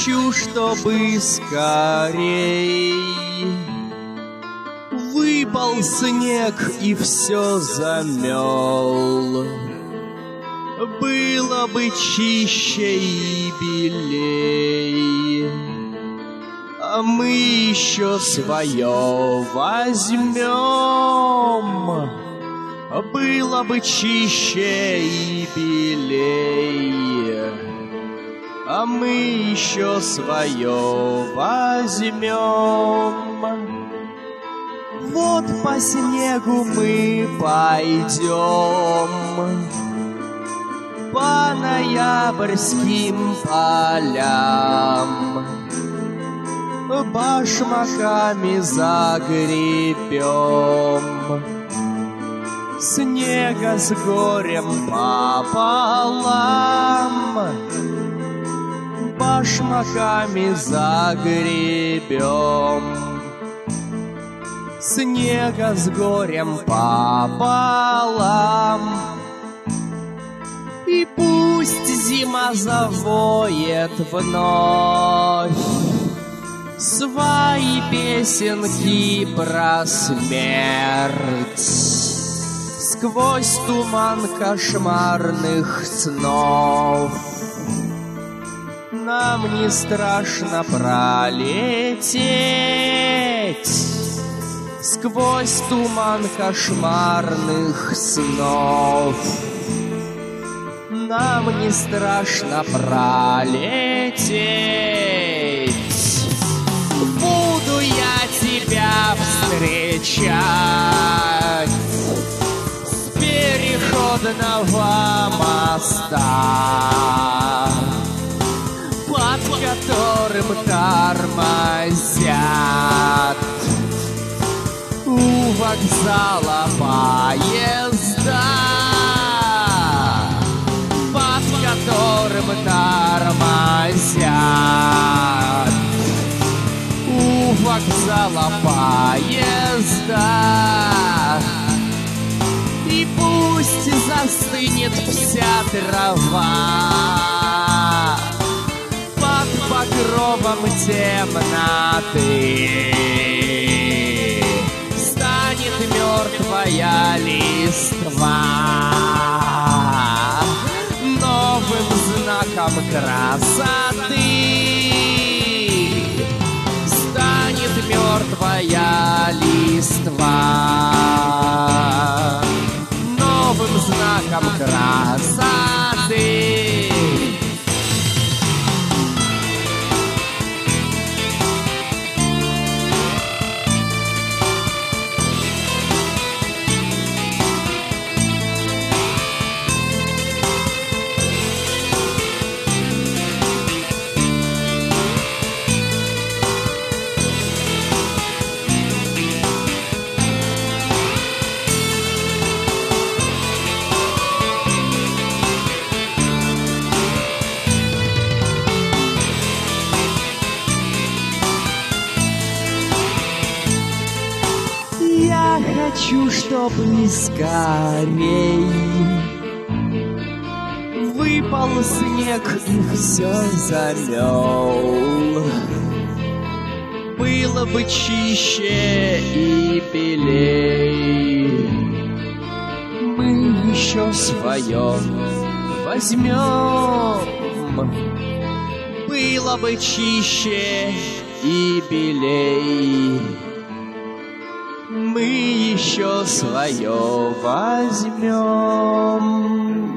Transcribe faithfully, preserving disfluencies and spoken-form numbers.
хочу, чтобы скорей выпал снег и все замел. Было бы чище и белей, а мы еще свое возьмем. Было бы чище и белей, а мы еще свое возьмем. Вот по снегу мы пойдем по ноябрьским полям, башмаками загребем снега с горем пополам, башмаками загребем снега с горем пополам. И пусть зима завоет вновь свои песенки про смерть, сквозь туман кошмарных снов нам не страшно пролететь. Сквозь туман кошмарных снов нам не страшно пролететь. Буду я тебя встречать с переходного моста, под которым тормозят у вокзала поезда, под которым тормозят у вокзала поезда. И пусть застынет вся трава под покровом темноты, станет мертвая листва новым знаком красоты, станет мертвая листва новым знаком красоты. Я хочу, чтобы скорей выпал снег и все замел. Было бы чище и белей, мы еще свое возьмем. Было бы чище и белей, мы еще свое возьмем.